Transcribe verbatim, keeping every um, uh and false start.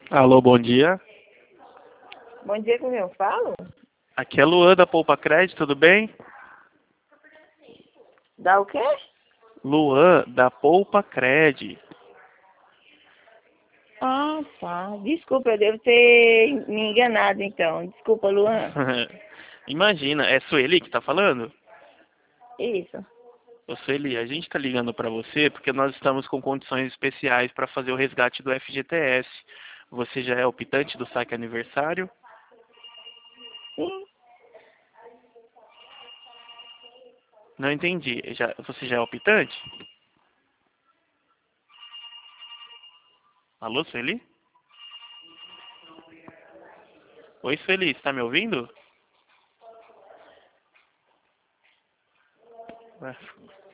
Alô, bom dia. Bom dia, com quem eu falo? Aqui é Luan da Poupa Cred, tudo bem? Dá o quê? Luan da Poupa Cred. Ah, tá. Desculpa, eu devo ter me enganado então. Desculpa, Luan. Imagina, é Sueli que tá falando? Isso. Ô Sueli, a gente tá ligando pra você porque nós estamos com condições especiais para fazer o resgate do F G T S. Você já é optante do saque aniversário? Sim. Não entendi. Já, você já é optante? Alô, Sueli? Oi, Sueli, você tá me ouvindo? Ué,